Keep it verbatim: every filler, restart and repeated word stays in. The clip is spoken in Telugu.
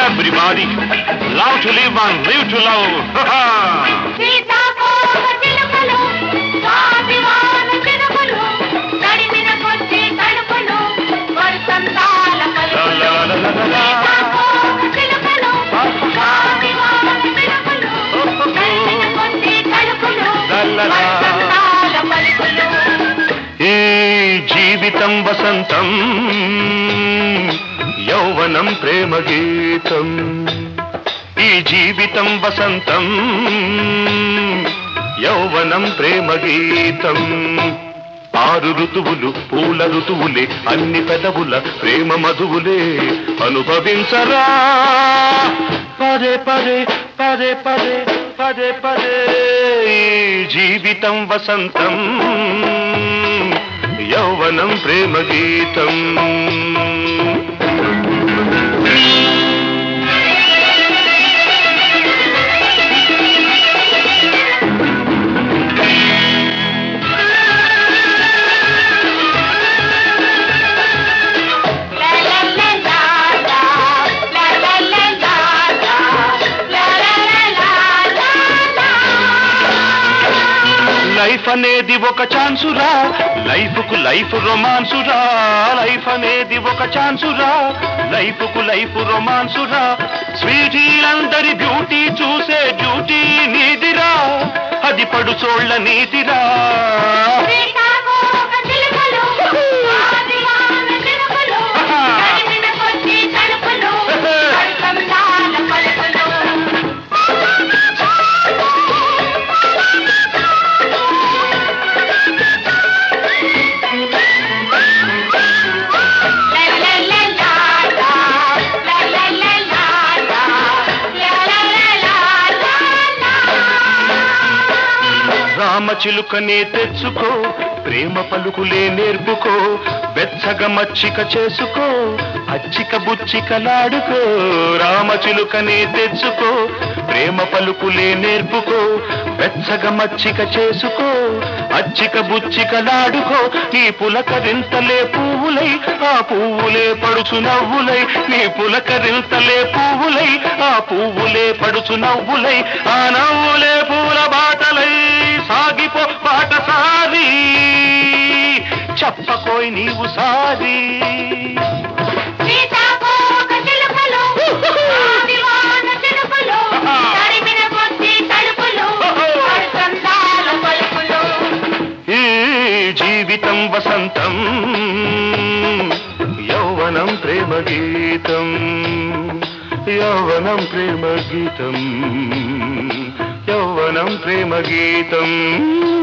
everybody. Love to live and live to love. ఈ జీవితం వసంతం యౌవనం ప్రేమ గీతం ఈ జీవితం వసంతం యౌవనం ప్రేమ గీతం ఆరు ఋతువులు పూల ఋతువులే అన్ని పెదవుల ప్రేమ మధువులే అనుభవించరా పదే పదే పదే పదే పదే పదే ఈ జీవితం వసంతం యౌవనం ప్రేమ గీతం లైఫ్ అనేది ఒక ఛాన్సురా లైఫ్ కు లైఫ్ రొమాన్సురా లైఫ్ అనేది ఒక ఛాన్సురా లైఫ్ కు లైఫ్ రొమాన్సురా స్వీటీలందరి బ్యూటీ చూసే డ్యూటీ నీదిరా అది పడుచోళ్ల నీతిరా రామచిలుకనే తెచ్చుకో ప్రేమ పలుకులే నేర్పుకో వెచ్చగ మచ్చిక చేసుకో అచ్చిక బుచ్చికలాడుకో రామచిలుకనే తెచ్చుకో ప్రేమ పలుకులే నేర్పుకో వెచ్చగ మచ్చిక చేసుకో అచ్చిక బుచ్చికలాడుకో నీ పులకరింతలే పువ్వులై ఆ పువ్వులే పడుచు నవ్వులై నీ పులకరింతలే పువ్వులై ఆ పువ్వులే పడుచు నవ్వులై ఆ నవ్వులే పూల బాటలై సాగిపో బాటసారి చెప్పకోయ్ నీవు సారి ఈ జీవితం వసంతం యౌవనం ప్రేమ గీతం యౌవనం ప్రేమ గీతం యౌవనం ప్రేమ గీతం